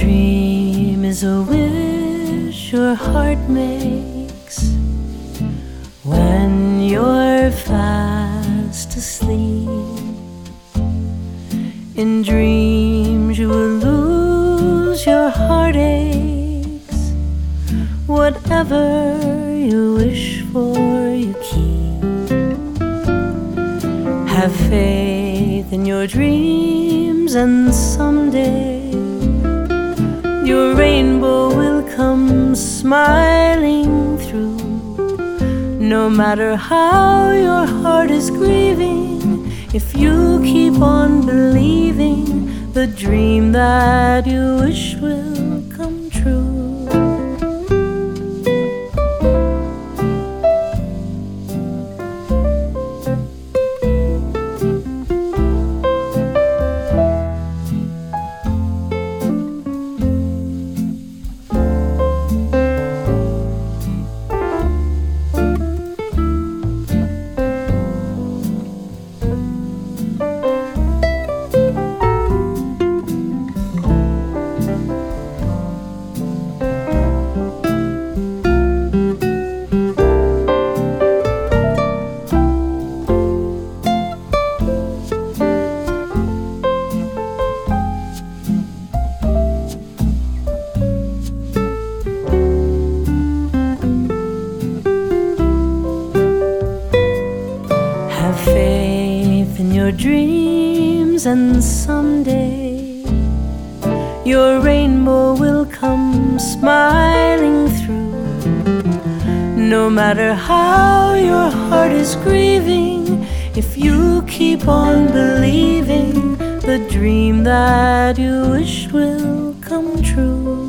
dream is a wish your heart makes when you're fast asleep. In dreams you will lose your heartaches. Whatever you wish for, you keep. Have faith in your dreams, and someday your rainbow will come smiling through. No matter how your heart is grieving, if you keep on believing, the dream that you wish will come true. Have faith in your dreams, and someday your rainbow will come smiling through. No matter how your heart is grieving, if you keep on believing, the dream that you wish will come true.